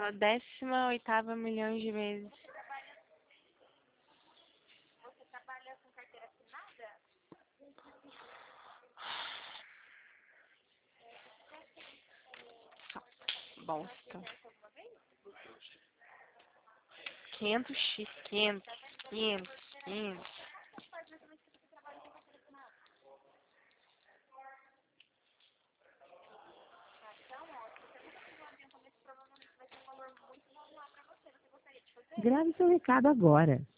pela 18ª milhão de vezes. Você trabalha com carteira assinada? Bosta. 500x, 500. Grave seu recado agora.